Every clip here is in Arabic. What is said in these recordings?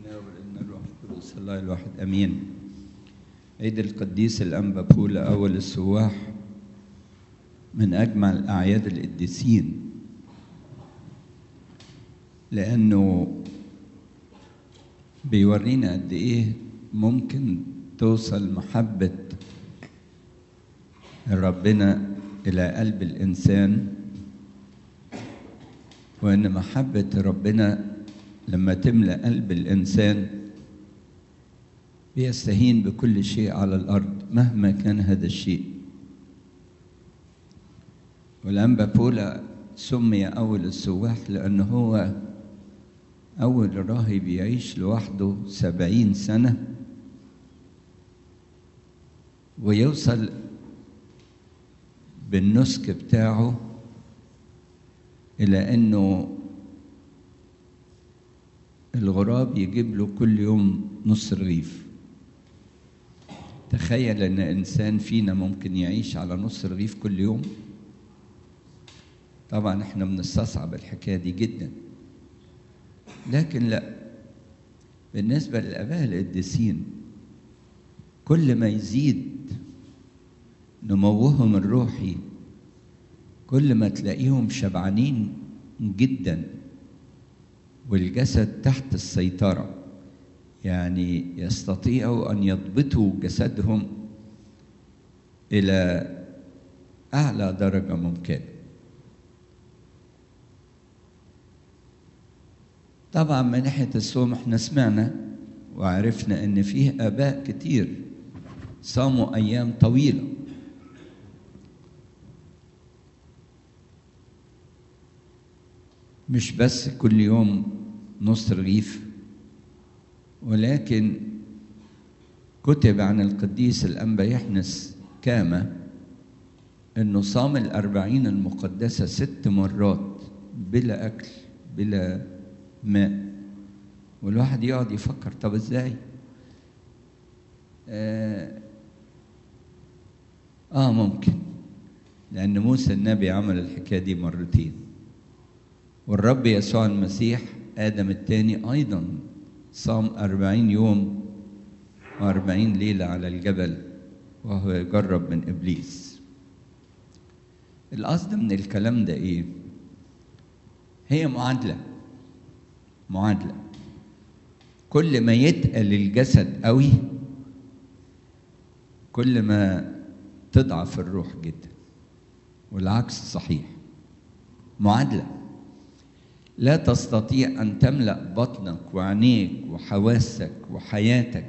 الله والابن الروح القدس الله الواحد امين. عيد القديس الانبا بولا اول السواح من اجمل الاعياد القديسين، لانه بيورينا قد ايه ممكن توصل محبه ربنا الى قلب الانسان، وان محبه ربنا لما تملأ قلب الإنسان بيستهين بكل شيء على الأرض مهما كان هذا الشيء. والأنبا بولا سمي أول السواح لأنه هو أول راهب يعيش لوحده 70 سنة ويوصل بالنسك بتاعه إلى أنه الغراب يجيب له كل يوم نص رغيف. تخيل ان انسان فينا ممكن يعيش على نص رغيف كل يوم. طبعا احنا بنستصعب الحكايه دي جدا، لكن لا، بالنسبه للاباء القديسين كل ما يزيد نموهم الروحي كل ما تلاقيهم شبعانين جدا والجسد تحت السيطرة، يعني يستطيعوا أن يضبطوا جسدهم إلى أعلى درجة ممكنة. طبعا من ناحية الصوم احنا سمعنا وعرفنا أن فيه آباء كتير صاموا أيام طويلة، مش بس كل يوم نص رغيف، ولكن كتب عن القديس الأنبا يحنس كاما إنه صام 40 المقدسة 6 مرات بلا أكل بلا ماء. والواحد يقعد يفكر طب إزاي؟ ممكن، لأن موسى النبي عمل الحكاية دي مرتين، والرب يسوع المسيح آدم الثاني أيضا صام 40 يوم و40 ليلة على الجبل وهو يجرب من إبليس. القصد من الكلام ده إيه؟ هي معادلة. كل ما يتقل الجسد قوي كل ما تضعف الروح جدا، والعكس صحيح. معادلة لا تستطيع أن تملأ بطنك وعينيك وحواسك وحياتك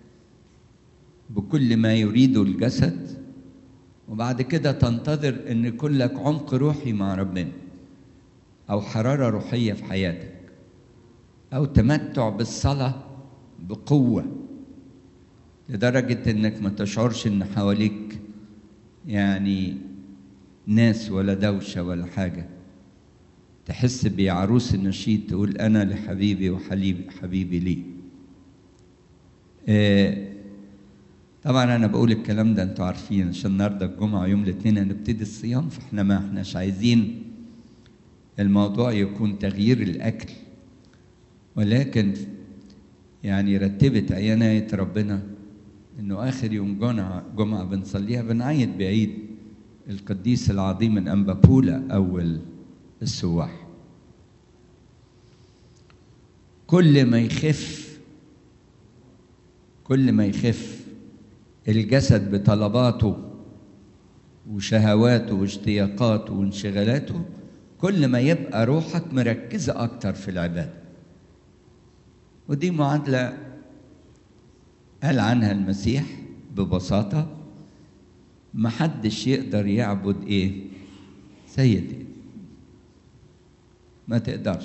بكل ما يريده الجسد وبعد كده تنتظر أن يكون لك عمق روحي مع ربنا أو حرارة روحية في حياتك أو تمتع بالصلاة بقوة لدرجة أنك ما تشعرش أن حواليك يعني ناس ولا دوشة ولا حاجة، تحس بعروس النشيد تقول أنا لحبيبي وحبيبي لي. طبعا أنا بقول الكلام ده أنتوا عارفين عشان النهارده الجمعة يوم الاثنين هنبتدي الصيام، فإحنا ما إحناش عايزين الموضوع يكون تغيير الأكل، ولكن يعني رتبت عناية ربنا إنه آخر يوم جمعة بنصليها بنعيد بعيد القديس العظيم الأنبا بولا أول السواح. كل ما يخف الجسد بطلباته وشهواته واشتياقاته وانشغالاته كل ما يبقى روحك مركزة أكتر في العبادة. ودي معادلة قال عنها المسيح ببساطة: محدش يقدر يعبد سيدي. ما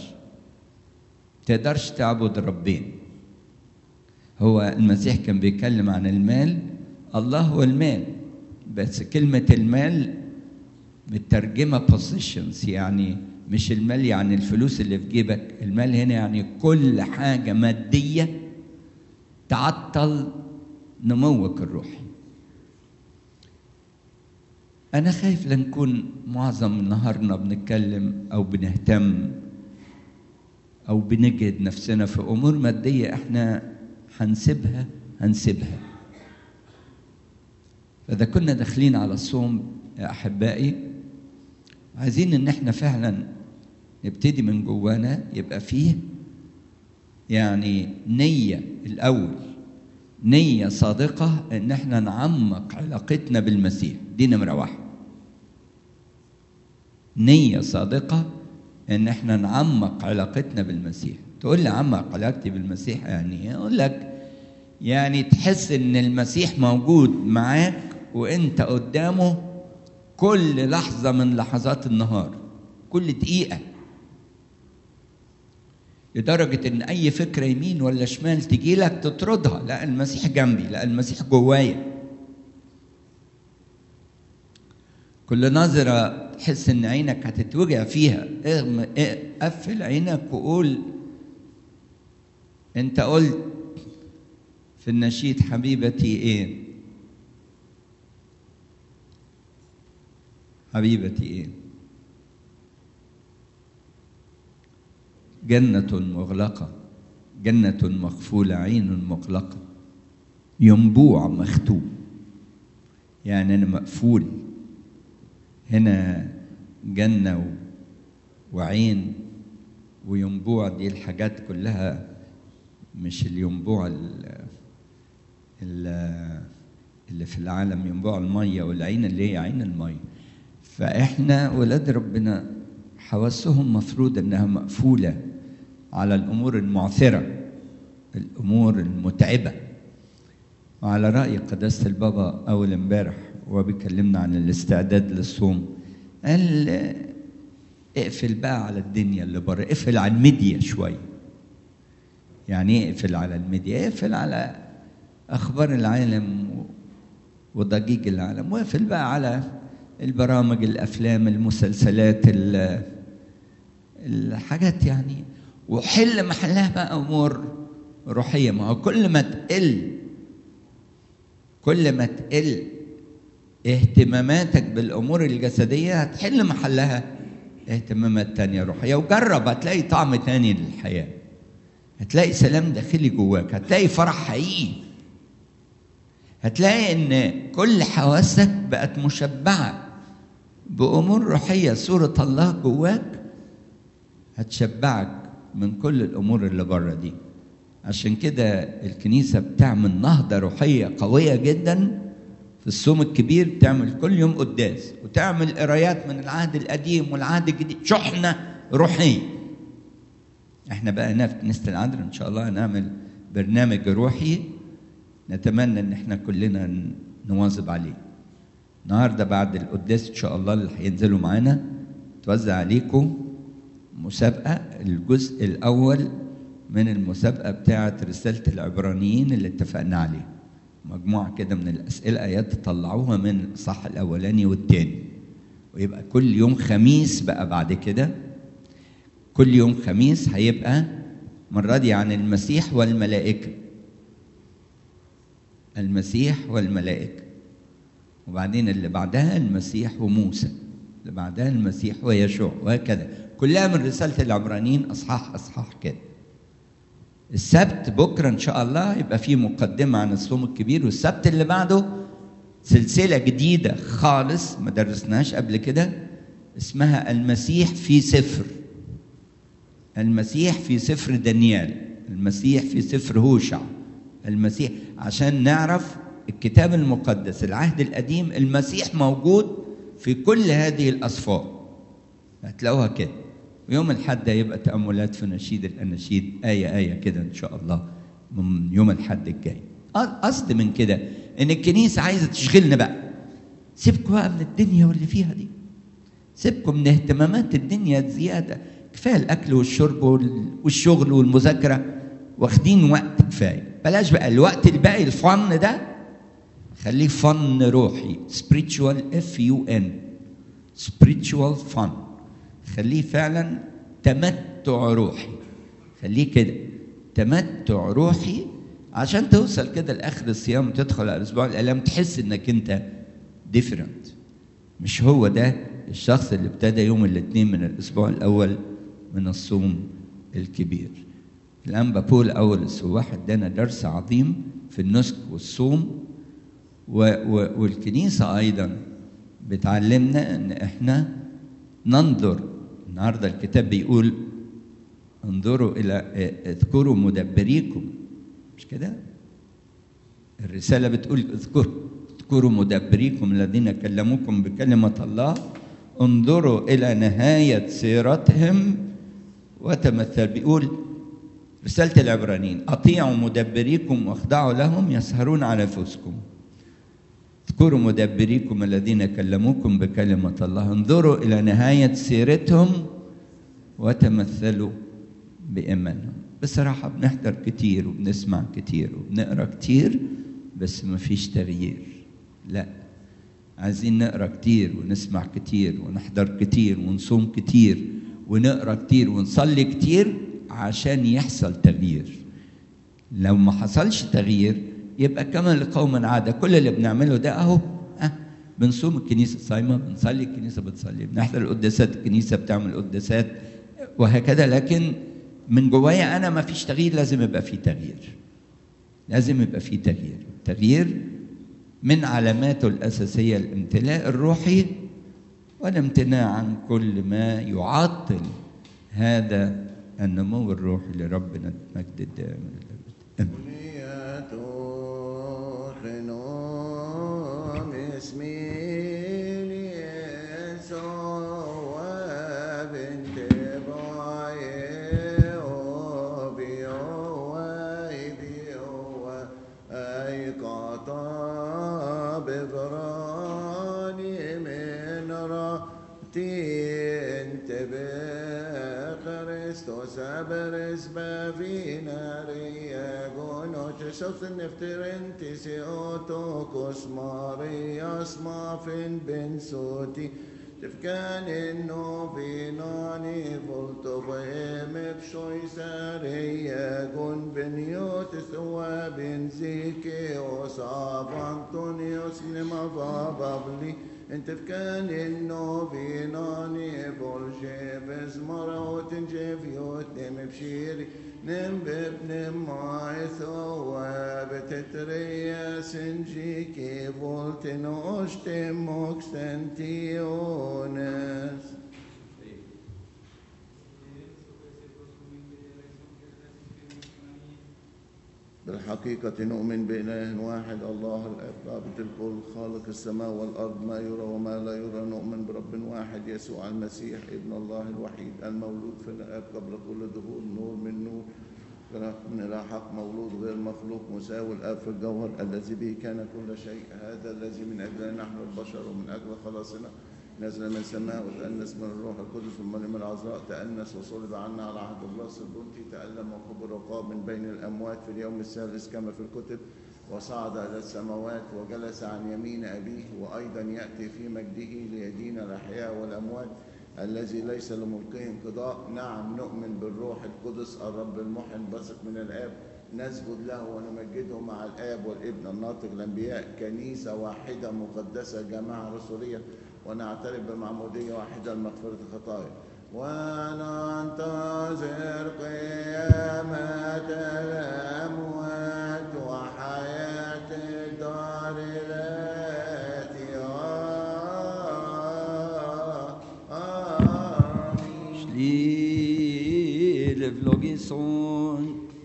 تقدرش تعبد ربين. هو المسيح كان بيتكلم عن المال، الله هو المال، بس كلمة المال مترجمة positions، يعني مش المال يعني الفلوس اللي في جيبك، المال هنا يعني كل حاجة مادية تعطل نموك الروحي. أنا خايف لنكون معظم نهارنا بنتكلم أو بنهتم أو بنجهد نفسنا في أمور مادية إحنا هنسيبها. فإذا كنا داخلين على الصوم يا أحبائي، عايزين إن إحنا فعلا نبتدي من جوانا، يبقى فيه يعني نية الأول، نية صادقة إن إحنا نعمق علاقتنا بالمسيح. دي نمرة واحد. نية صادقة إن إحنا نعمق علاقتنا بالمسيح. تقول لي عمق علاقتي بالمسيح يعني أقول لك يعني تحس إن المسيح موجود معاك وإنت قدامه كل لحظة من لحظات النهار، كل دقيقة، لدرجة إن أي فكرة يمين ولا شمال تجيلك تطردها. لا، المسيح جنبي، لا المسيح جوايا. كل نظرة تحس إن عينك هتتوجع فيها، قفل عينك وقول. أنت قلت في النشيد حبيبتي إيه؟ حبيبتي إيه؟ جنة مغلقة، جنة مقفولة، عين مغلقة، ينبوع مختوم. يعني أنا مقفول هنا، جنة وعين وينبوع. دي الحاجات كلها، مش الينبوع اللي في العالم، ينبوع المية، والعين اللي هي عين المية. فإحنا ولاد ربنا حواسهم مفروض إنها مقفولة على الأمور المعثرة، الأمور المتعبة. وعلى رأي قداسة البابا أول امبارح وهو بيكلمنا عن الاستعداد للصوم، قال اقفل بقى على الدنيا اللي بره، اقفل على الميديا شوية. يعني ايه اقفل على الميديا؟ اقفل على أخبار العالم وضجيج العالم، واقفل بقى على البرامج، الأفلام، المسلسلات، الحاجات يعني، وحل محلها بقى أمور روحية. ما هو كل ما تقل اهتماماتك بالأمور الجسدية هتحل محلها اهتمامات تانية روحية. وجرب، هتلاقي طعم تاني للحياة، هتلاقي سلام داخلي جواك، هتلاقي فرح حقيقي، هتلاقي ان كل حواسك بقت مشبعة بأمور روحية. صورة الله جواك هتشبعك من كل الأمور اللي بره دي. عشان كده الكنيسة بتعمل نهضة روحية قوية جدا في الصوم الكبير، بتعمل كل يوم قداس، وتعمل قرايات من العهد القديم والعهد الجديد، شحنة روحية. احنا بقى هنا في كنيسة العذراء ان شاء الله هنعمل برنامج روحي، نتمنى ان احنا كلنا نواظب عليه. النهارده بعد القداس ان شاء الله اللي هينزلوا معانا توزع عليكم مسابقة، الجزء الأول من المسابقة بتاعة رسالة العبرانيين اللي اتفقنا عليه. مجموعة كده من الأسئلة آيات تطلعوها من الإصحاح الأولاني والتاني. ويبقى كل يوم خميس بقى بعد كده، كل يوم خميس هيبقى مرة دي عن المسيح والملائكة. المسيح والملائكة. وبعدين اللي بعدها المسيح وموسى، اللي بعدها المسيح ويشوع، وهكذا. كلها من رسالة العبرانيين أصحاح كده. السبت بكرة إن شاء الله يبقى فيه مقدمة عن الصوم الكبير، والسبت اللي بعده سلسلة جديدة خالص ما درسناش قبل كده، اسمها المسيح في سفر. المسيح في سفر دانيال، المسيح في سفر هوشع، المسيح، عشان نعرف الكتاب المقدس العهد القديم المسيح موجود في كل هذه الأسفار، هتلاقوها كده. ويوم الحد هيبقى تأملات في نشيد الأناشيد، آية كده إن شاء الله من يوم الحد الجاي. قصد من كده إن الكنيسة عايزة تشغلنا بقى. سيبكم بقى من الدنيا واللي فيها دي، سيبكم من اهتمامات الدنيا الزيادة. كفاية الأكل والشرب والشغل والمذاكرة، واخدين وقت كفاية. بلاش بقى الوقت الباقي الفن ده، خليه فن روحي، spiritual FUN، spiritual fun. خليه فعلا تمتع روحي، خليه كده تمتع روحي، عشان توصل كده لآخر الصيام، تدخل على أسبوع الآلام تحس إنك أنت different. مش هو ده الشخص اللي ابتدى يوم الاثنين من الأسبوع الأول من الصوم الكبير. الأنبا بول أولس هو واحد ادانا درس عظيم في النسك والصوم، والكنيسة أيضا بتعلمنا إن إحنا ننظر. النهاردة الكتاب بيقول انظروا إلى اذكروا مدبريكم، مش كده؟ الرسالة بتقول اذكروا مدبريكم الذين كلموكم بكلمة الله، انظروا إلى نهاية سيرتهم وتمثل. بيقول رسالة العبرانيين أطيعوا مدبريكم واخضعوا لهم يسهرون على أنفسكم. اذكروا مدبريكم الذين كلموكم بكلمة الله، انظروا إلى نهاية سيرتهم وتمثلوا بإيمانهم. بصراحة بنحضر كتير وبنسمع كتير وبنقرأ كتير بس ما فيش تغيير. لا، عايزين نقرأ كتير ونسمع كتير ونحضر كتير ونصوم كتير ونقرأ كتير ونصلي كتير عشان يحصل تغيير. لو ما حصلش تغيير يبقى كما لقوم عادة، كل اللي بنعمله ده اهو بنصوم الكنيسة صايمة، بنصلي الكنيسة بتصلي، بنحضر القداسات الكنيسة بتعمل قداسات وهكذا، لكن من جوايا أنا ما فيش تغيير. لازم يبقى في تغيير، لازم يبقى في تغيير. التغيير من علاماته الأساسية الامتلاء الروحي والامتناع عن كل ما يعطل هذا النمو الروحي لربنا المجد الدائم الأبد. Sabres bavinaria gonotes of the nefterentis eotokos marias mafin ben soti tifkanin novinani volto vemep shoisaria gon ben yotis wa ben zike osab antonios nemavabli انت فكان النوبيناني بولجيفز مراوت جيفيوت نم بشيري نم ببنم مايثو وبتتريا سنجيكي فولتن اوشتم موكسنتيونس. بالحقيقة نؤمن بإله واحد الله الآب ضابط الكل خالق السماء والأرض ما يرى وما لا يرى. نؤمن برب واحد يسوع المسيح ابن الله الوحيد المولود في الآب قبل كل ظهور، نور من نور من إله حق، مولود غير مخلوق، مساوي الآب في الجوهر، الذي به كان كل شيء. هذا الذي من أجلنا نحن البشر ومن أجل خلاصنا نزل من السماء وتأنس من الروح القدس من مريم العذراء، تأنس وصلب عنا على عهد بلاس البنطي، تألم وقبر وقام من بين الأموات في اليوم الثالث كما في الكتب، وصعد إلى السماوات وجلس عن يمين أبيه، وأيضا يأتي في مجده ليدين الأحياء والأموات الذي ليس لملكه انقضاء. نعم نؤمن بالروح القدس الرب المحن بثق من الآب، نسجد له ونمجده مع الآب والابن الناطق الأنبياء، كنيسة واحدة مقدسة جماعة رسولية، ونعترف بمعمودية واحدة لمغفرة الخطايا، وننتظر قيامة الأموات وحياة الدار الآتية. آمين. Schliele vlogison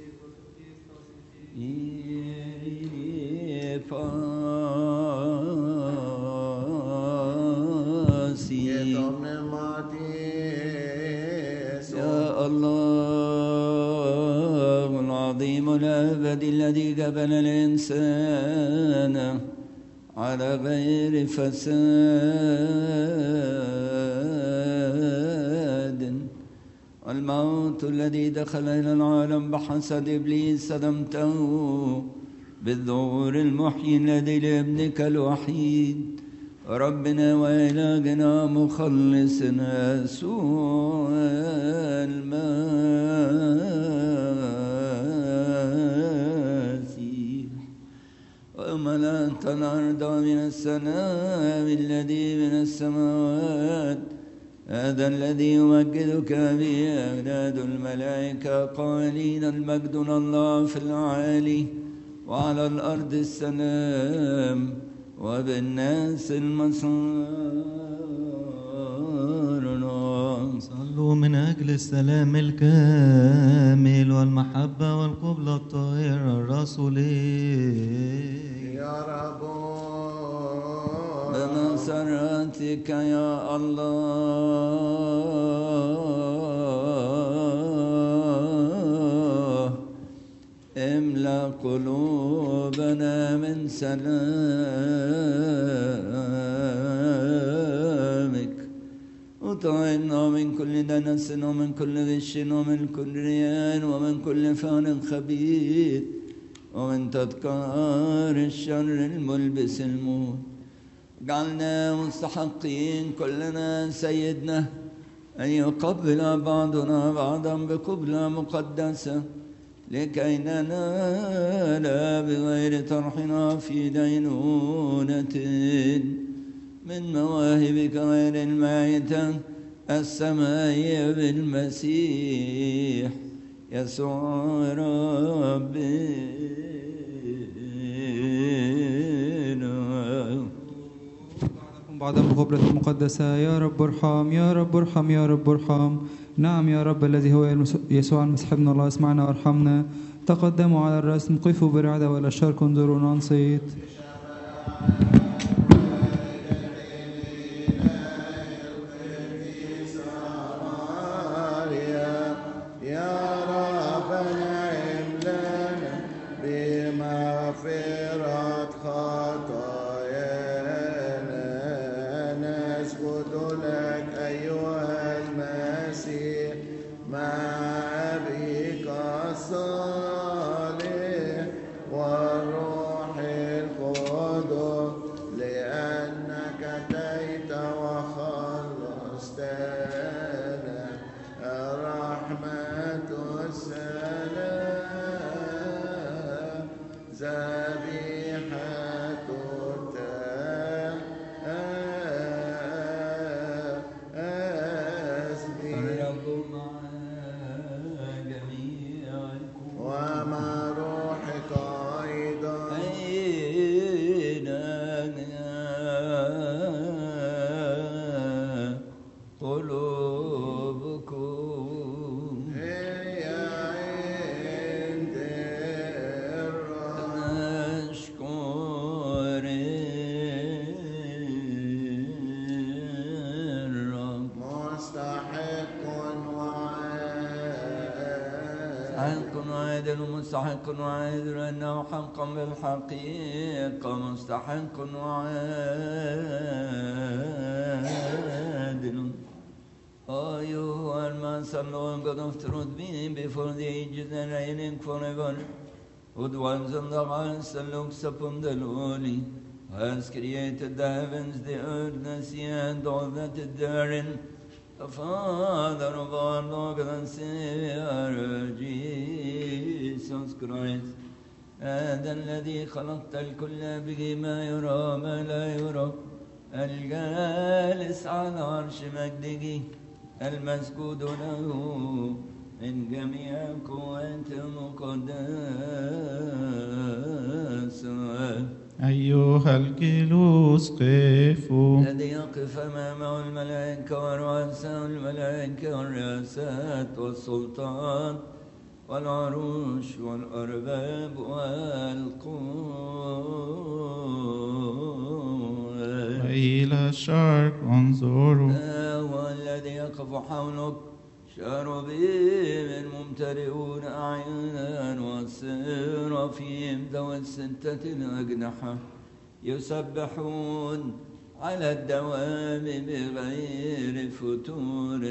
يا الله العظيم الأبدي الذي جبل الإنسان على غير فساد، والموت الذي دخل إلى العالم بحسد إبليس صدمته بالظهور المحيي الذي لابنك الوحيد ربنا وإلهنا مخلصنا يسوع المسيح، وملأت الأرض من السماء الذي من السماوات هذا الذي يمجدك به أجناد الملائكة قائلين المجد لله في العالي وعلى الأرض السلام وبالناس المسار. صلوا من أجل السلام الكامل والمحبة والقبلة الطاهرة الرسولية. يا رب بمسرتك يا الله املأ قلوبنا من سلامك وطعنا من كل دنس ومن كل غش ومن كل رياء ومن كل فعل خبيث ومن تذكار الشر الملبس الموت. جعلنا مستحقين كلنا سيدنا أن يقبل بعضنا بعضا بقبلة مقدسة لكي ننال بغير طرحنا في دينونة من مواهبك غير المائتة السماء بالمسيح يسوع ربنا. بعضا بقبلة المقدسة. يا رب ارحم يا رب ارحم يا رب ارحم. نعم يا رب الذي هو يسوع المسيح ابن الله اسمعنا وارحمنا. تقدموا على الرسم قفوا برعدة وإلى الشرق انظروا ننصت. مستحق وعادل أنه حقا بالحقيقة مستحق وعادل. Oh, you are Master Lord God of truth, being before the ages and reigning forever, who dwells on the heights and looks upon the lowly, has created the heavens, the earth, the sea, and all that is therein. The Father of our Lord and Savior Jesus Christ, هذا الذي خلقت الكل به ما يرى ما لا يرى، الجالس على عرش مجده المسجود له من جميع قوات مقدسة. أيها الجلوس قفوا. الذي يقف أمامه الملائكة ورؤساء الملائكة والرئاسات والسلطان والعروش والأرباب والقوات. وإلى الشرق انظروا. هو الذي يقف حولك شاربين ممتلئون أعينا والسرافيم ذوي الستة الأجنحة يسبحون على الدوام بغير فتور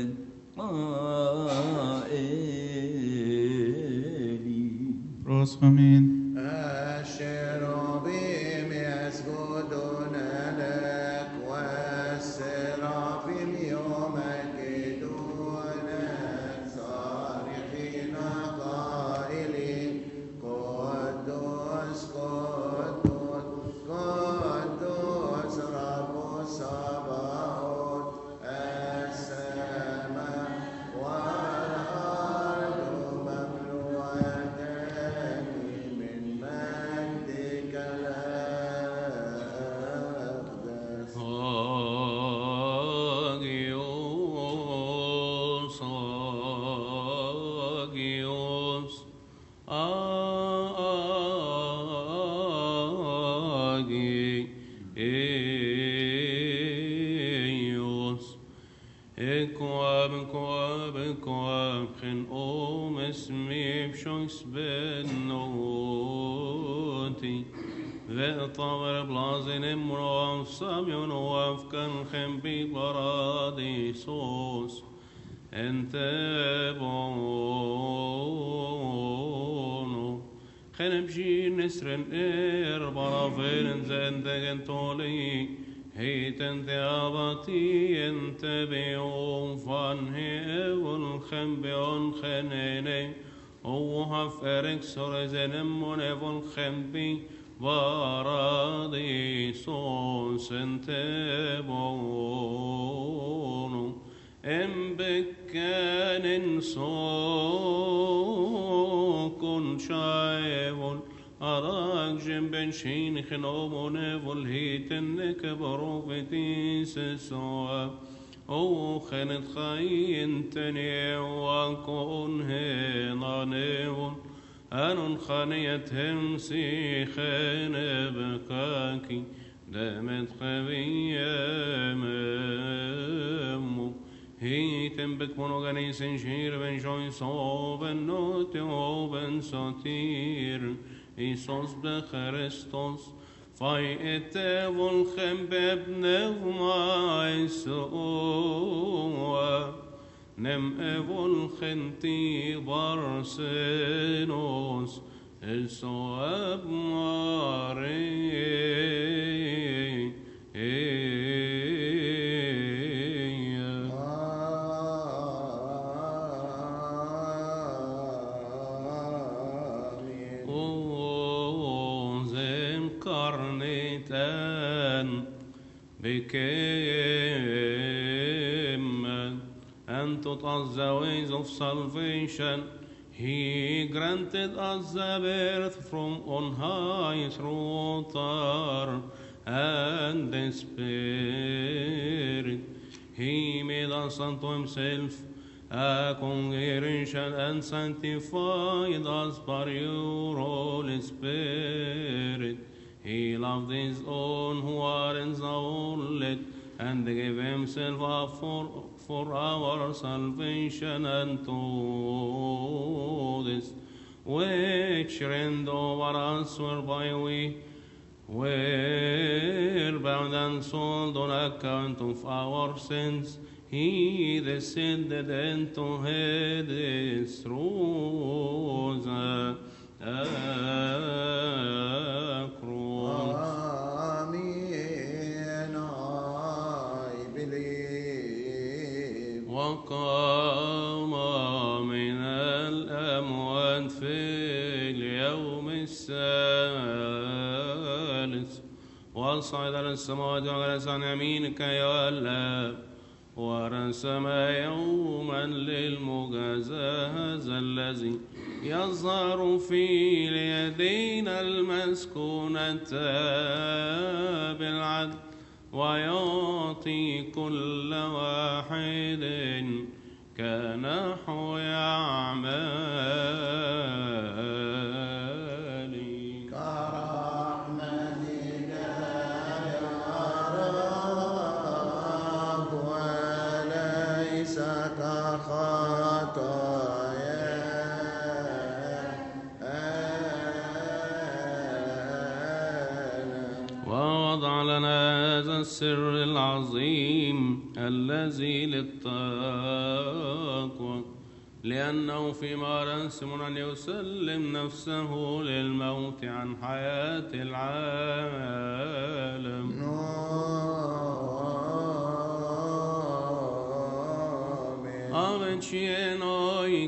قائلين. بروسخمين. الشرابيم يسجدون لك والسرافيم يمجدونك صارخين قائلين قدوس قدوس قدوس رب الصباحوت السماوات Agios, Agios, Equab, Chen Smib, Shois Ben Noti, Ve'taver Blazin Imrav, Sabion Wav, Kan Bit Paradisos, Ente bono Khenebjin Nisren Barafen Zendegen Toli Heiten te abati ente beon van hevel Khembeon Khenene O Haferek Sorezenem Monevon Khembi Paradisos Ente bono Embekkanin sokun şayevun Arak jemben şin khinomone volhiten kebarofeti sesoa O khanet khayin tani wa kun henanevun Anun khaniyethem si khanebkaki Demet khaviyememu Heeten bek monoganisen shir ben joins oben not oben satir Isos be Christos fai ete vol khembeb nevma isoa nem evol khenti barsenos isoab mare became and taught us the ways of salvation. He granted us the birth from on high through water and the Spirit. He made us unto himself a congregation and sanctified us by your Holy Spirit. He loved his own who are in the world and gave himself up for our salvation and to this which reigned over us whereby we were bound and sold on account of our sins. He descended into Hades through the وقام من الأموات في اليوم الثالث وصعد للسماوات وجلس عن يمينك يا الله ورسم يوما للمجازاة هذا الذي يظهر في اليدين المسكونة بالعدل ويعطي كل واحد كنحو أعماله كرحمتك يا رب وليس كخطايانا ووضع لنا هذا السر العظيم الذي للتقوى لأنه فيما رسم أن يسلم نفسه للموت عن حياة العالم آمن شينوي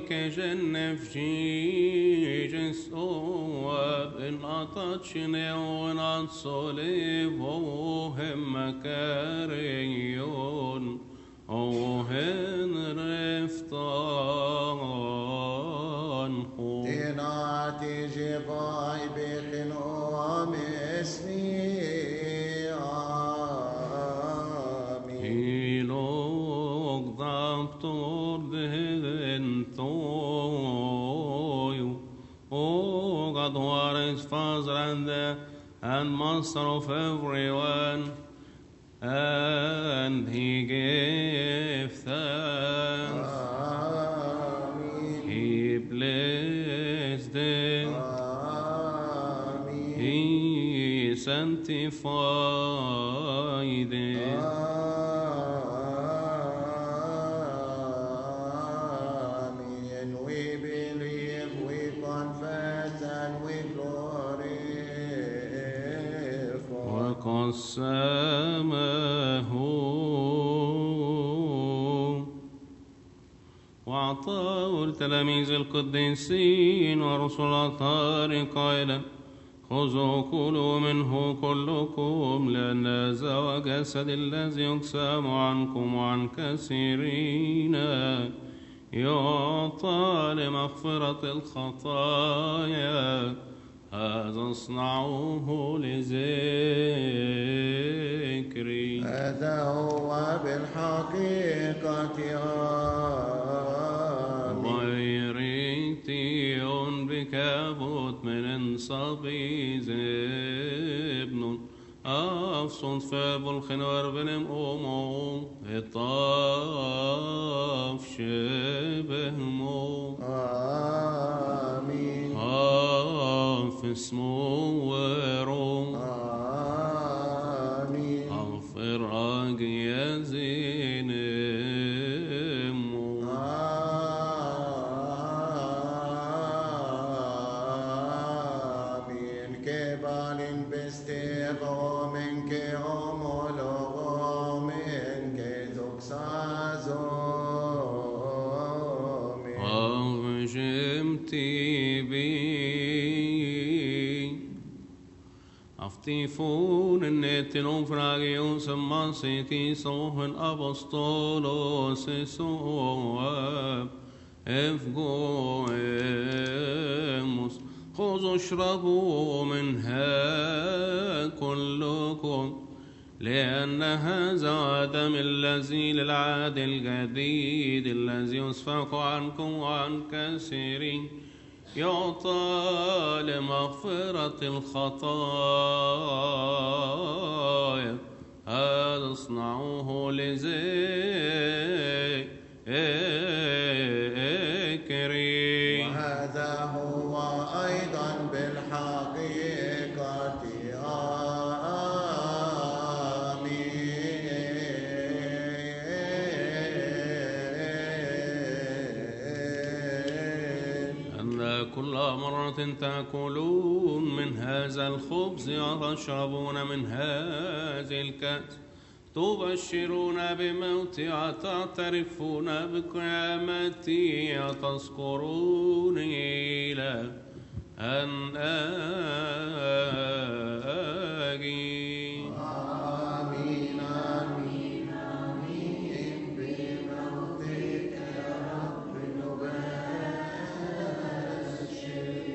كجنفجي جسوا بن أطتشني ونات صليب وهم كاريون وهن رفتان تناتي جباي بخنوم اسمي آمين هيلوك ضبطور دهن you. O God, who is Father and Master of everyone, and he gave thanks. He blessed them. He sanctified them. We believe, we confess, and we glorify. وقسمه وأعطاه التلاميذ القديسين ورسل الأطهار قائلا: خذوا كلوا منه كلكم، لأن هذا هو جسد الذي يقسم عنكم وعن كثيرين يعطى لمغفرة الخطايا. هذا اصنعوه لذكري. هذا هو بالحقيقة غيرتيون بكابوت من صبي زبن أفصل فبالخنور بنم أمو الطاف شبهمو. آمين. اسمه ورو. آمين. أغفر يا زينمو. آمين. كبالين بستيغومين كهومولوغومين كزوكسازومين. أغجمتي أفتيفون النتنون فراغيوس ماسيتي صوهن أبسطولوس سواب إفقوئموس. خذوا اشربوا منها كلكم، لأن هذا دم الذي للعهد الجديد الذي يسفك عنكم وعن كثيرين يعطى لمغفرة الخطايا. هذا اصنعوه لذكري. وهذا هو أيضا بالحقيقة كل مرة تأكلون من هذا الخبز وتشربون من هذه الكأس تبشرون بموتي وتعترفون بقيامتي وتذكرون إلى أن آجي. آمين آمين آمين. بموتك يا رب نبشر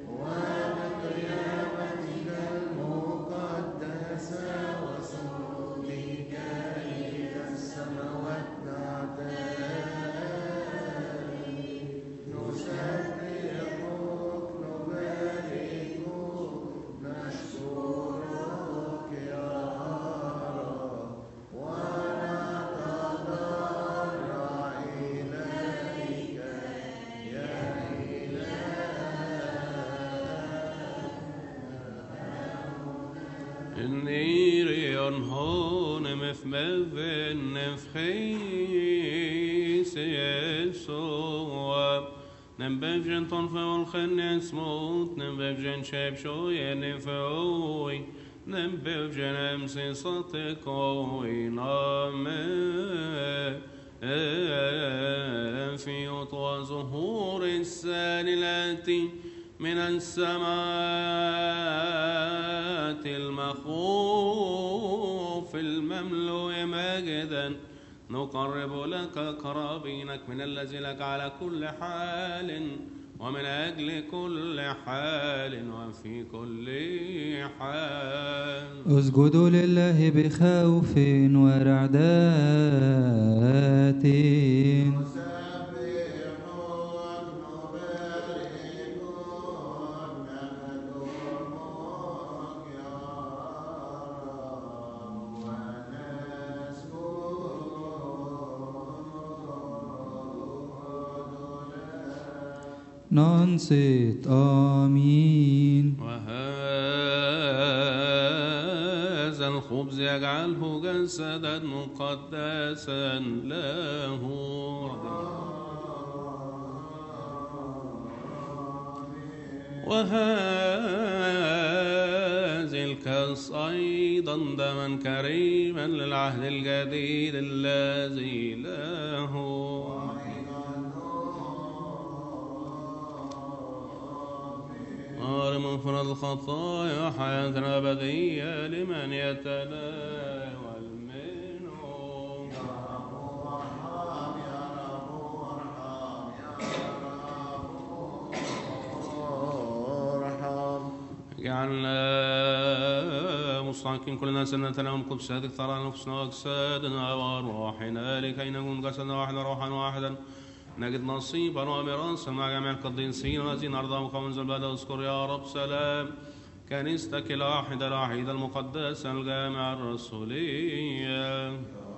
وبقيامتك المقدسة وصعودك إلى السماوات نعتني. نسبحك نباركك نشكرك يا رب ونتضرع إليك يا النيريون هون مفمفن نفخيس يسوع نبفجن طنفة والخن يسموت نبفجن شاب شوية نفعوي نبفجن أمسي صدقوي نام في أطوى ظهور الساللات من السماء المخوف المملوء مجدا نقرب لك قرابينك من الذي لك على كل حال ومن أجل كل حال وفي كل حال. اسجدوا لله بخوف ورعدات سبحوا ننصت آمين. وهذا الخبز يجعله جسدا مقدسا له. وهذه الكأس أيضا دما كريما للعهد الجديد الذي له مغفرة الخطايا حياة أبدية لمن يتناول منه. اجعلنا مستحقين كلنا سنة لهم قدساتك ترى نفسنا وأجسادنا وأرواحنا لكي نكون جسدا واحدا روحا واحدا نجد نصيبا وميراثا مع جميع القديسين الذين أرضاهم ومنزل البلد. اذكر يا رب سلام كنيستك الواحدة الوحيدة المقدسة الجامعة الرسولية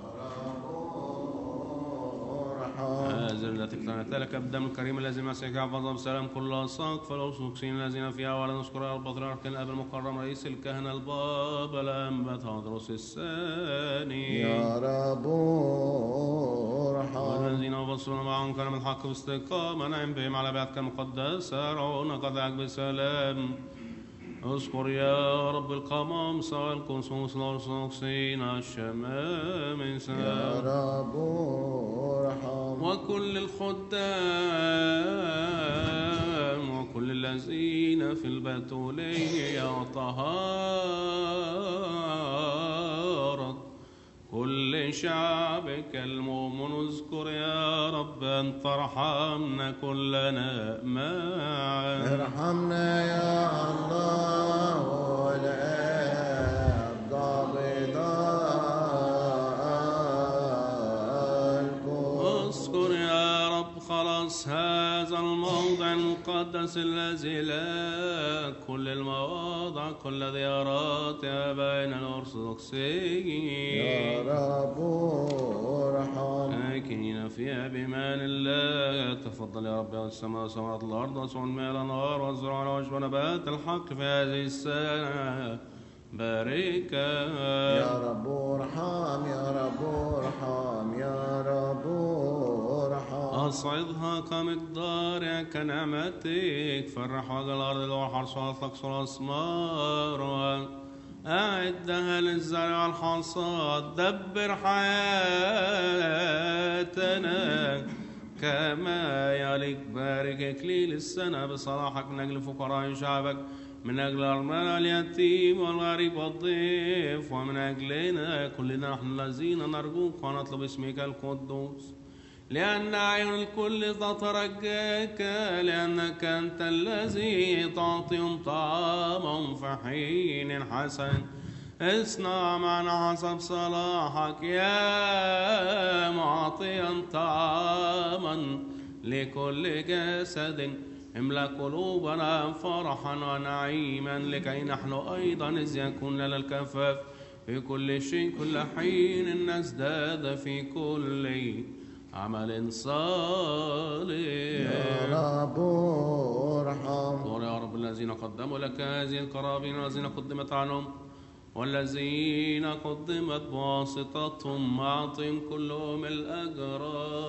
هذه التي اقتنعت لك بالدم الكريم الذي مسيح يحفظها بسلام كل سقف الأسوكسين الذين فيها. ولا نذكر يا رب بطريرك الأب المكرم رئيس الكهنة البابا الأنبا تدرس الثاني يا رب ارحم. والذين وصلنا معهم كلام الحق باستقامة نعم بهم على بيتك المقدسة رعونا قضاءك بسلام. اذكر يا رب القمامسة والقنصوص الأرثوذكسيين الشمامسة يا رب ارحم. وكل الخدام وكل الذين في البتولية وطهارة كل شعبك المؤمن. اذكر يا رب أن ترحمنا كلنا معا. ارحمنا يا الله ولا ضابط الكون. اذكر يا رب خلاص هذا الموضع المقدس الذي لا كل المواضع كل دياراتها بين الأرثوذكسيين يا رب ارحم. ساكنين فيها بإيمان الله. تفضل يا رب يا السماء وسماوات الأرض وسع الماء الأنهار والزرع والعشب ونبات الحق في هذه السنة باركا. يا رب ارحم يا رب ارحم يا رب ارحم. أصعدها كمقدارها كنعمتك فرح وجه الأرض والحرث والثكس والأثمار أعدها للزرع والحصاد. دبر حياتنا كما يليق. بارك إكليل السنة بصلاحك من أجل فقراء شعبك من أجل الأرملة اليتيم والغريب والضيف ومن أجلنا كلنا نحن الذين نرجوك ونطلب اسمك القدوس. لأن أعين الكل تترجاك لأنك أنت الذي تعطيهم طعامهم في حين حسن. اصنع معنا حسب صلاحك يا معطيا طعاما لكل جسد. املأ قلوبنا فرحا ونعيما لكي نحن أيضا إذ يكون لنا الكفاف في كل شيء كل حين نزداد في كل عمل صالح. يا رب ارحم. اذكر يا رب الذين قدموا لك هذه القرابين والذين قدمت عنهم والذين قدمت بواسطتهم أعطهم كلهم الأجر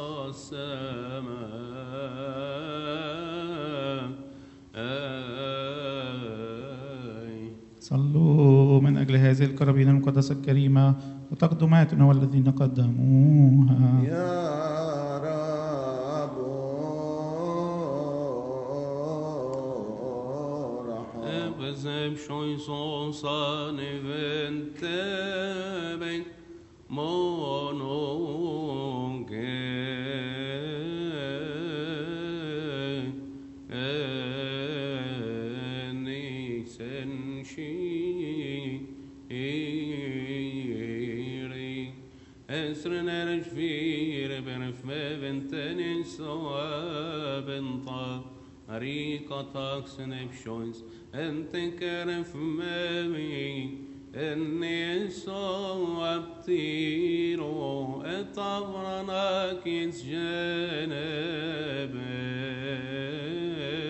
السماء. صلوا من أجل هذه القرابين المقدسة الكريمة وتقدماتنا والذين قدموها. يا رب ارحم. Ebezem şoyson sani ventebek mononge enisen şiri esrin erşfir benefme ventenin soabenta طريقتك سنبشويس انت كرف مامي اني صوبتيرو اتبرناك جنبي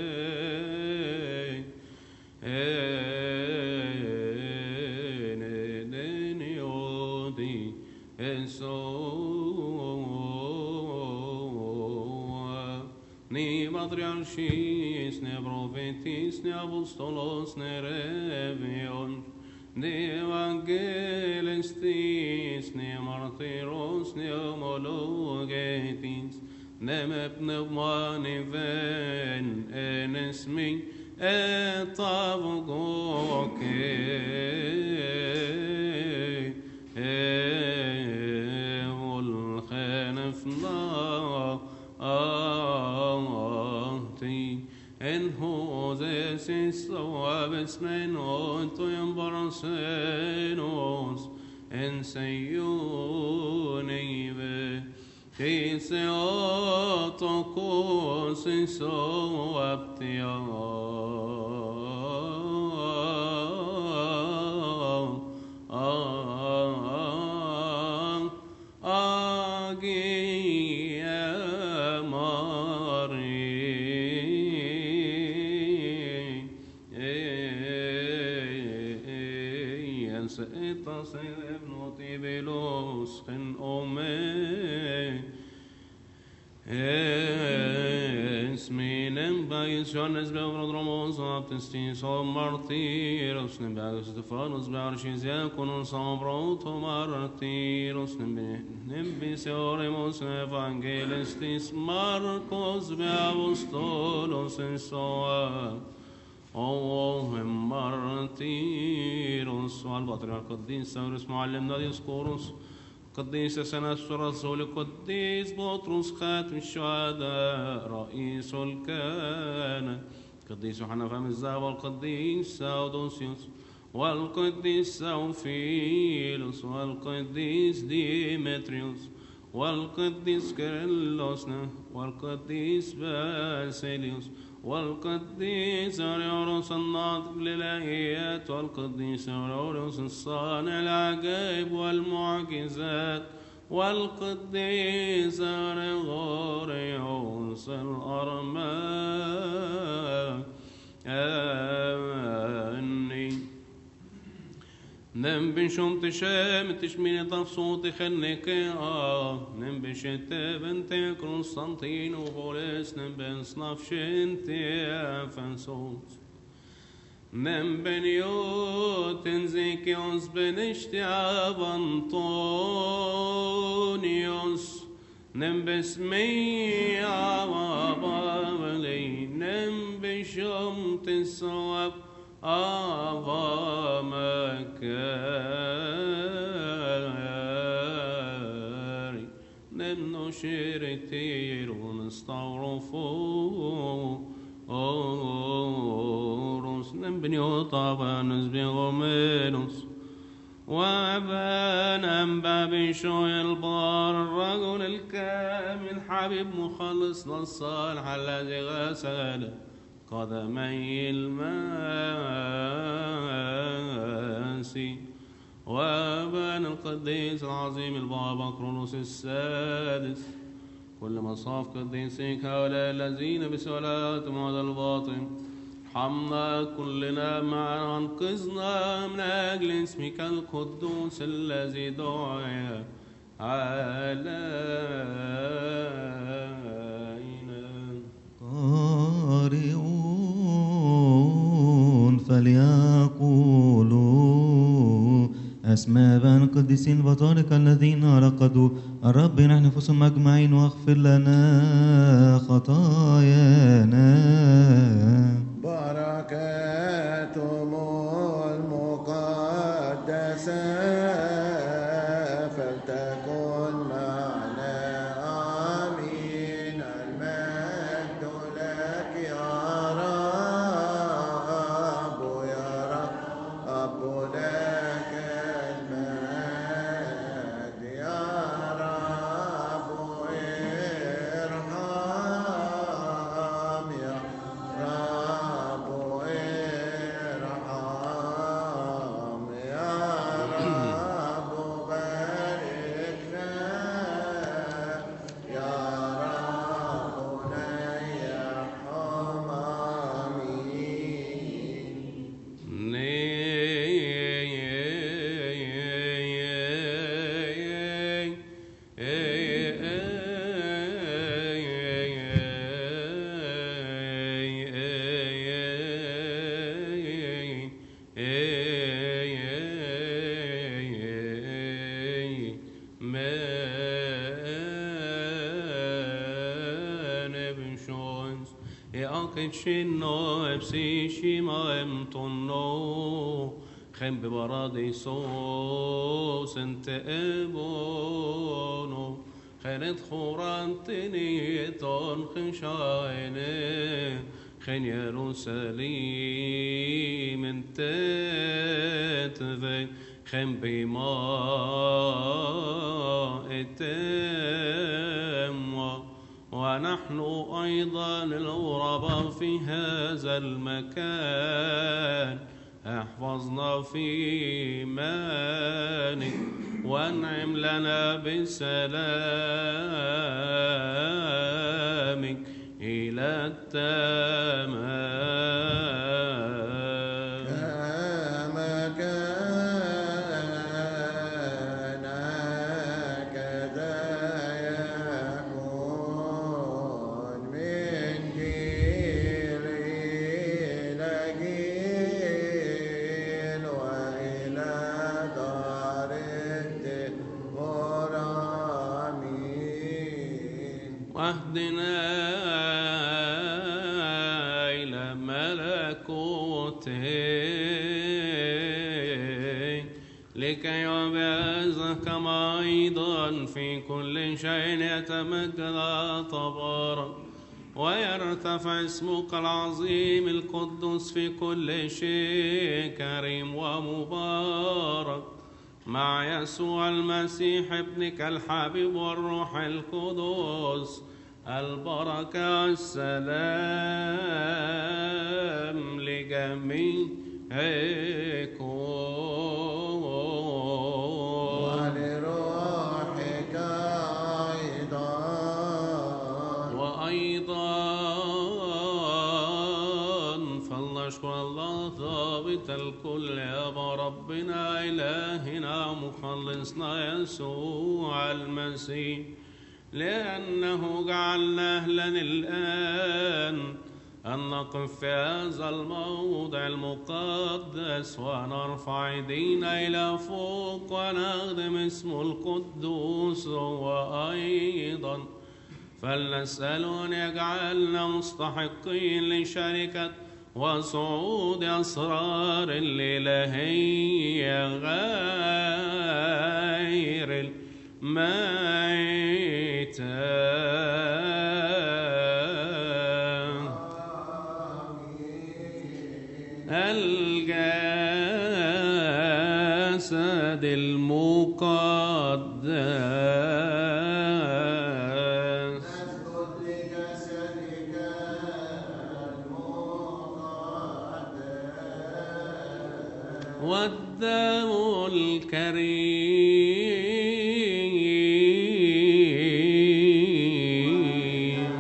patriarchis, ne prophetis, ne apostolos, ne revion, ne evangelistis, ne martyros, ne homologetis, ne me pneumani ven en esmi et avogoke والخنفنا en hoses suaves menos tu embarcenos en seionive que se otocos en soaptia Johannes Beogrodromos Baptistis och martyros Nebäg Stefanos Bärskis Diakonos Ambroto martyros Nebisioremos Evangelistis Marcos Beapostolos en soa martyros والبطريرك القديس ساويرس معلمنا ديسقورس قديس سنس الرسول قديس بطرس خاتم الشهداء رئيس الكهنة قديس يوحنا فم الذهب والقديس ساودوسيوس والقديس سوفيلوس والقديس ديمتريوس والقديس كيرلس والقديس باسيليوس والقديس أريوروس الناطق للآيات والقديس أريوروس الصانع العجائب والمعجزات والقديس أريغوريوس الأرماني نم بشوم تشام تشمين تفصوت خنك نم بشت بنت قسطنطين وبولس نم بن صنفشنت فنصوت نم بن يوتنزيكيوس بن اشتعاب أنطونيوس نم بسمي عوابلي نم بشوم تسواب مكاري نمنو شيرتير ونستعرفو أوروس نبنيو طابا نزبي غمينوس وابان أنبابي شوي البار الرجل الكامل حبيب مخلص الصالح الذي غسل قدمي الماسي وابان القديس العظيم البابا كرونوس السادس كل مصاف قديسيك هؤلاء الذين بسؤالاتهم هذا الباطن ارحمنا كلنا معا وانقذنا من أجل اسمك القدوس الذي دعي علينا قارئون فليقولوا أسماء القديسين بطارق الذين رقدوا الرب نحن نفسهم أجمعين واغفر لنا خطايانا بركاتهم المقدسة فلتكن معنا آمين المجد لك يا رب يا رب لك المجد يا رب ارحم يا بتشنو بسيشي ما امتنو خم ببراديسوس انت ابونو خنت خوران تنيتون خنشايني خن يروساليم انت تذي خم بما اتم ونحن أيضا الغرباء في هذا المكان احفظنا في إيمانك وانعم لنا بسلامك إلى التمام كما كان كذا يكون من جيل إلى جيل وإلى دار الدهر آمين. واهدنا إلى ملكوته لكي يبعث كما أيضا في كل شيء يتمجد تبارك ويرتفع اسمك العظيم القدوس في كل شيء كريم ومبارك مع يسوع المسيح ابنك الحبيب والروح القدس البركة والسلام لجميعكم ولروحك أيضا وأيضا فلنشكر الله ضابط الكل يا ربنا إلهنا مخلصنا يسوع المسيح لأنه جعلنا أهلا الآن أن نقف في هذا الموضع المقدس ونرفع أيدينا إلى فوق ونخدم اسمه القدوس وأيضا فلنسأل أن يجعلنا مستحقين لشركة وصعود أسرار الإلهية غير الجسد المقدس والدم الكريم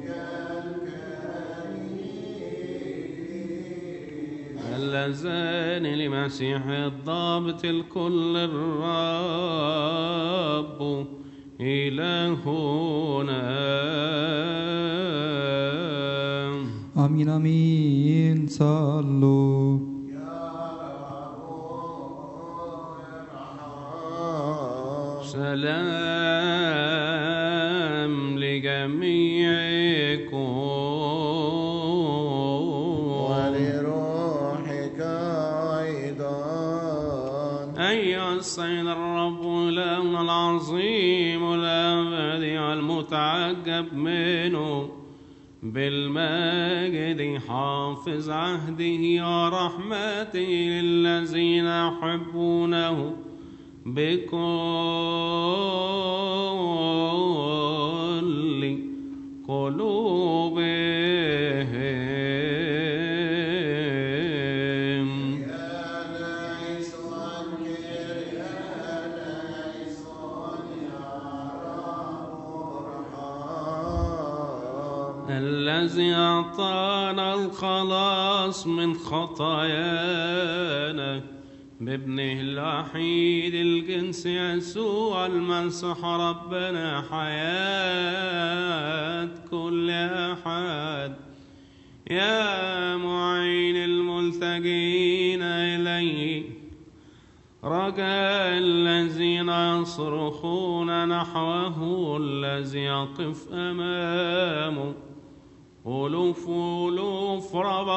اللذان لمسيح الضابط الكل الرب إلهنا. آمين آمين. صلوا. سلام لجميعكم ولروحك أيضا أيها السيد الرب إلهنا العظيم الأبدي المتعجب منه بالمجد حافظ عهده ورحمته للذين يحبونه بكل قلوبهم. الذي أعطانا الخلاص من خطايانا بابنه الوحيد الجنس يسوع المسيح ربنا حياة كل أحد يا معين الملتجين إليه رجاء الذين يصرخون نحوه الذي يقف أمامه ألوف ألوف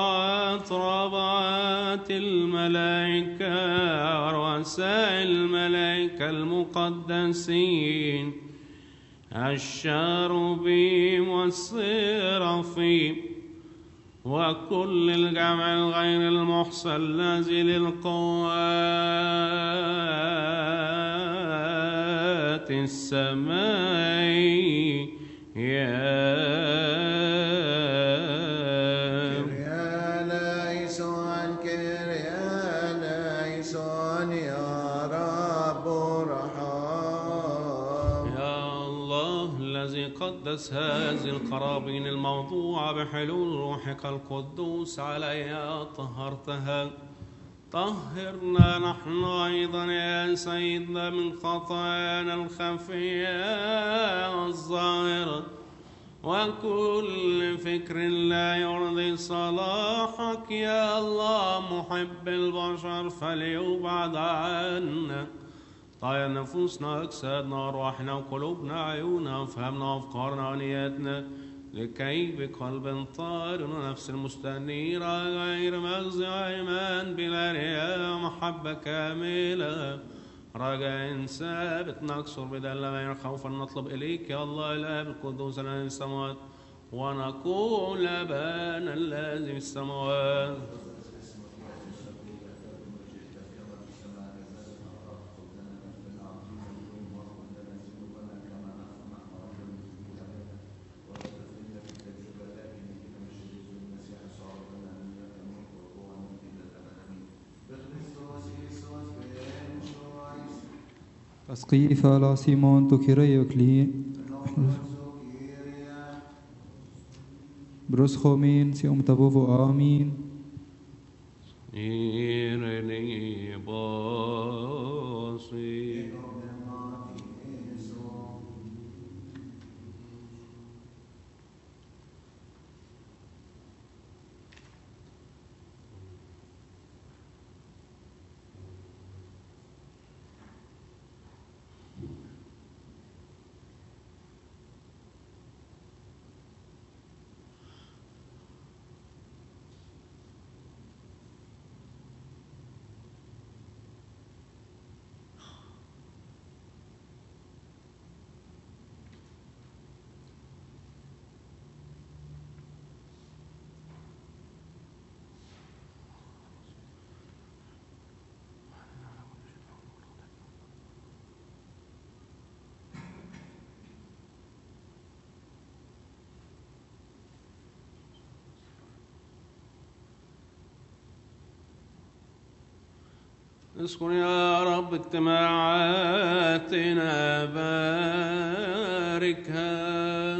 ربعات الملائكة رؤساء الملائكة المقدسين الشاروبيم والصرافيم وكل الجمع الغير المحصى الذي للقوات السمائية قدس هذه القرابين الموضوعة بحلول روحك القدوس عليها طهرتها. طهرنا نحن أيضا يا سيدنا من خطايانا الخفية والظاهرة وكل فكر لا يرضي صلاحك يا الله محب البشر فليبعد عنا. طاير نفوسنا أجسادنا وأرواحنا وقلوبنا عيوننا وفهمنا وأفكارنا ونياتنا لكي بقلب طاهر ونفس المستنيرة غير مغزى وإيمان بلا رياء محبة كاملة رجاء ثابت نكسر بدل غير خوفا نطلب إليك يا الله الآب القدوس الذي في السماوات ونقول أبانا الذي في السماوات. Asqi fala Simon to kirayokli Broschomin si umtabovo amin Irene bosi اذكر يا رب اجتماعاتنا باركها.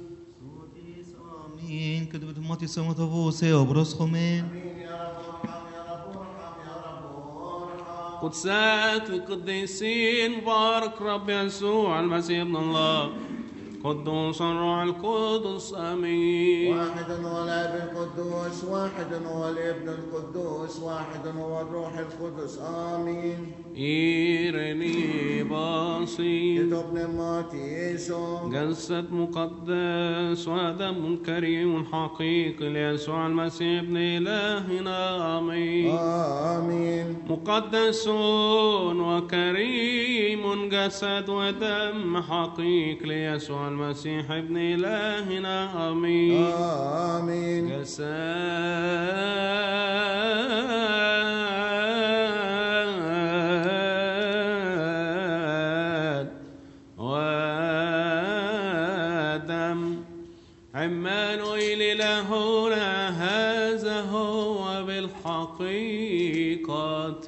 آمين كتبت ماتي سمتفوسي وبرسخمين قدسات القديسين بارك رب يسوع المسيح ابن الله قدوس الروح القدس امين. واحد هو الاب القدوس واحد هو الابن القدوس واحد هو الروح القدس امين. إيرني باصي كتب نماتي يسوع جسد مقدس ودم كريم حقيقي ليسوع المسيح ابن إلهنا آمين. آمين. مقدس وكريم جسد ودم حقيقي ليسوع المسيح ابن إلهنا آمين. آمين. عمانوئيل إلهنا هذا هو بالحقيقة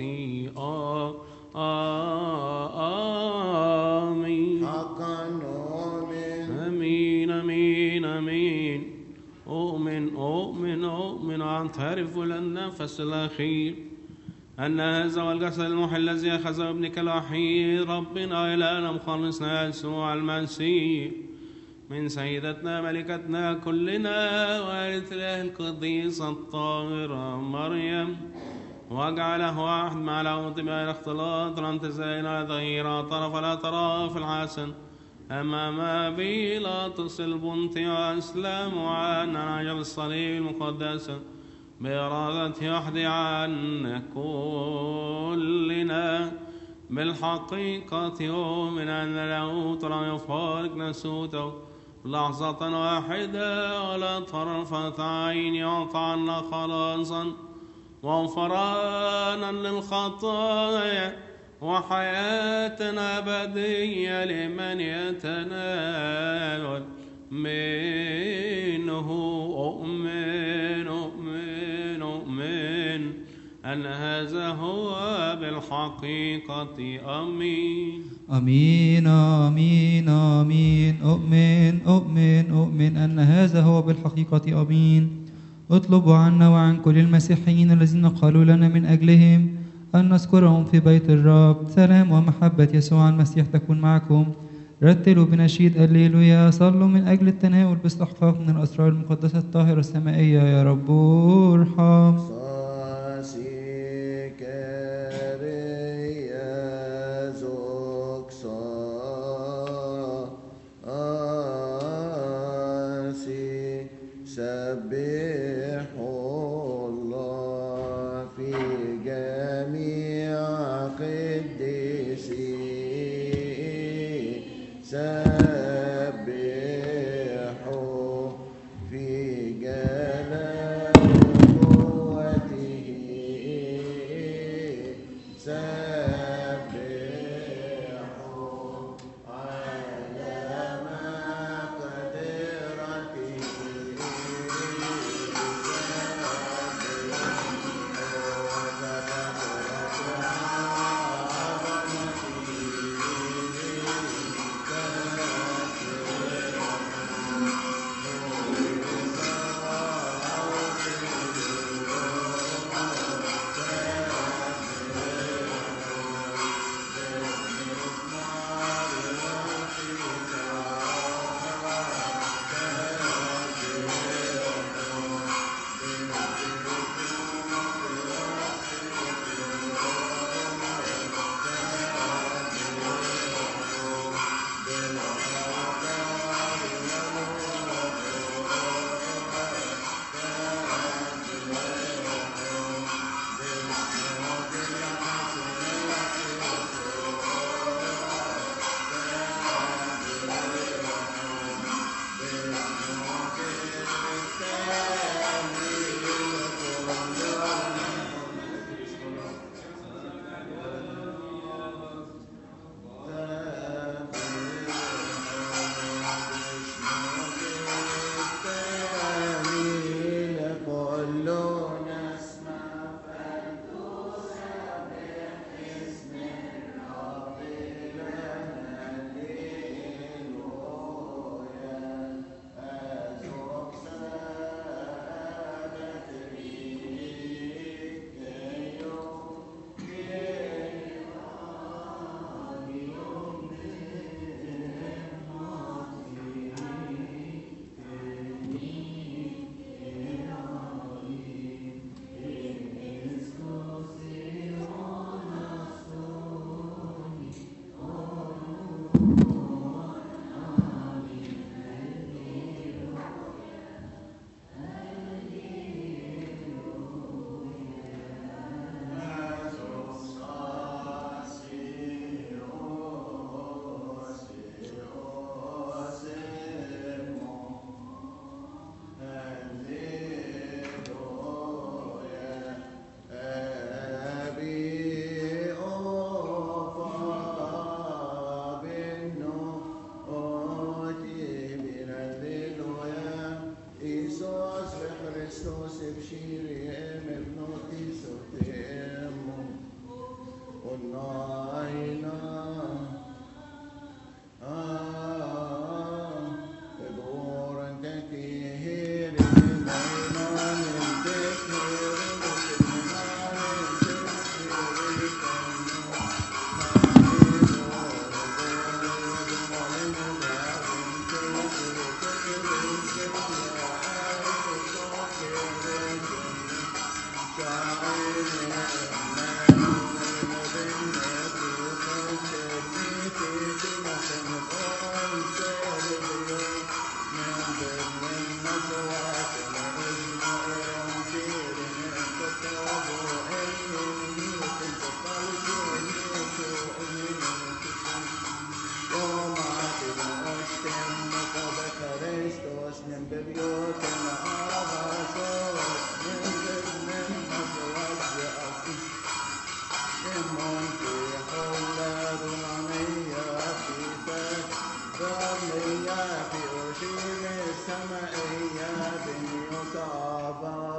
آمين. حقا نؤمن. آمين آمين آمين. أؤمن وأعترف للنفس الأخير أن هذا هو الجسد المحي الذي أخذه ابنك الوحيد ربنا إلهنا مخلصنا يسوع المسيح من سيدتنا ملكتنا كلنا وارث الله القديسة الطاهرة مريم واجعله واحد مع العود بغير اختلاط لن تزين ظهيرا طرف لا ترى في الحسن أمام بيلاطس البنطي وأسلم عن أجل الصليب المقدس بإرادة يحدي عنا كلنا بالحقيقة يؤمن أن له ترى يفارق نسوته لحظة واحدة ولا طرفة عين يعطى عنا خلاصا وغفرانا للخطايا وحياة أبدية لمن يتناول منه. أؤمن أن هذا هو بالحقيقة. آمين. آمين آمين آمين. أؤمن أن هذا هو بالحقيقة. آمين. اطلبوا عنا وعن كل المسيحيين الذين قالوا لنا من أجلهم أن نذكرهم في بيت الرب. سلام ومحبة يسوع المسيح تكون معكم. رتلوا بنشيد الليلويا. صلوا من أجل التناول باستحقاق من الأسرار المقدسة الطاهرة السمائية. يا رب ارحم.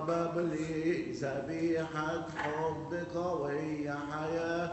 ببلي ذبيحة حب قوية حياة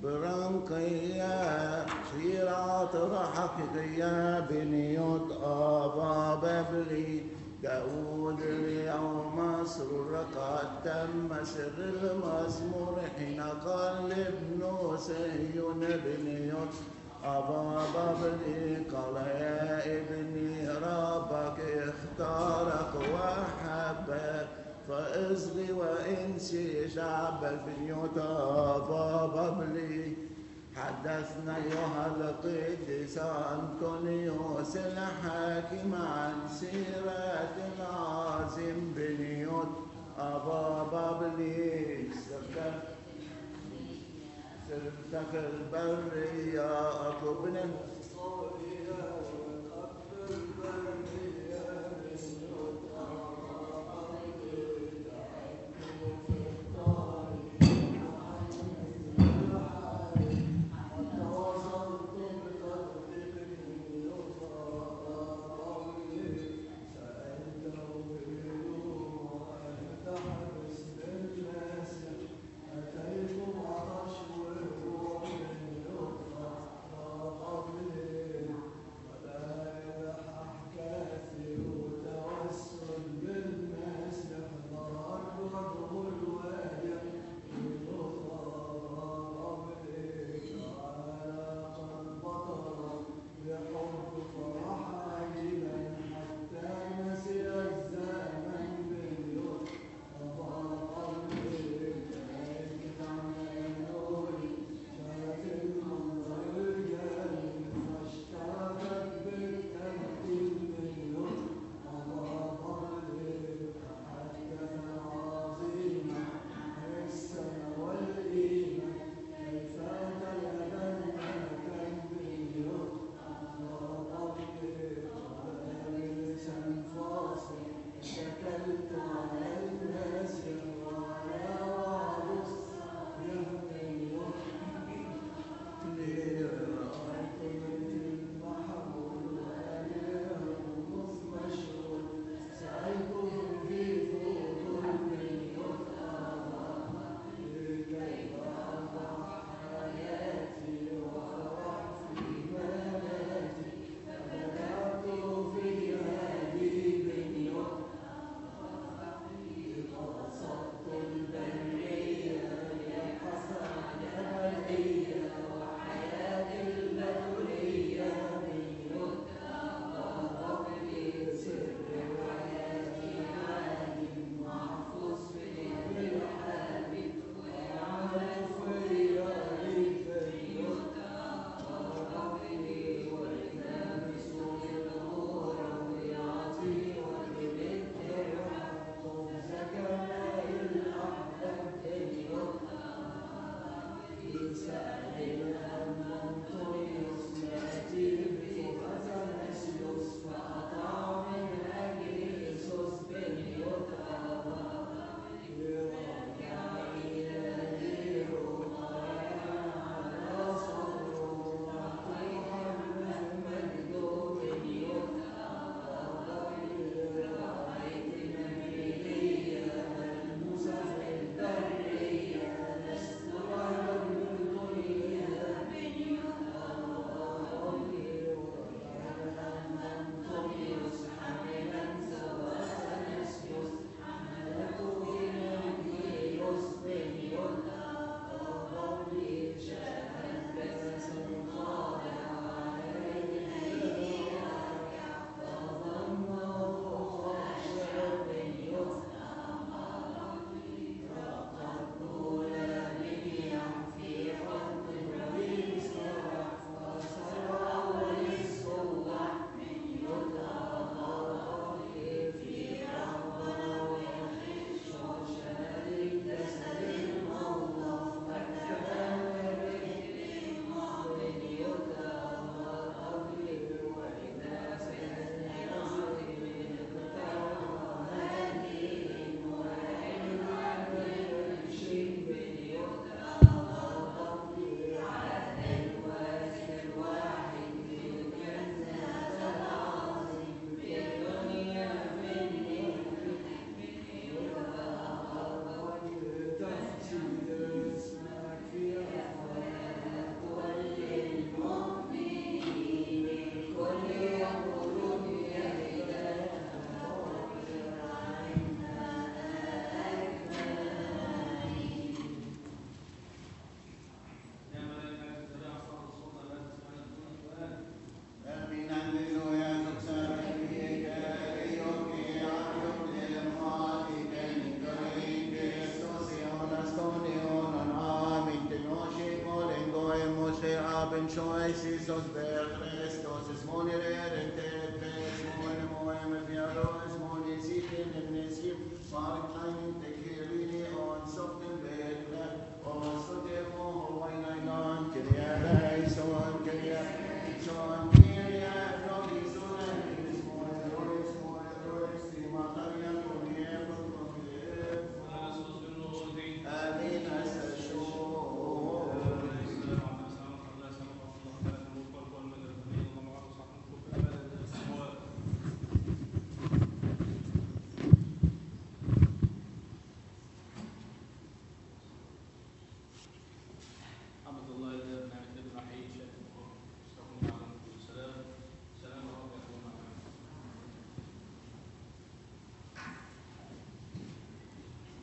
برنقية شيرات حقيقية بنيوت آبا ببلي داود اليوم مسرور قد تم سر المزمور حين قال ابن سيون بنيوت أبا ببلي قال يا ابني ربك اختارك وحبك فاصغي وانسي شعبك بنيوت أبا ببلي حدثنا أيها القديس أنطونيوس الحاكم عن سيرة العظيم بنيوت أبا ببلي سرت في البرية أطلبنا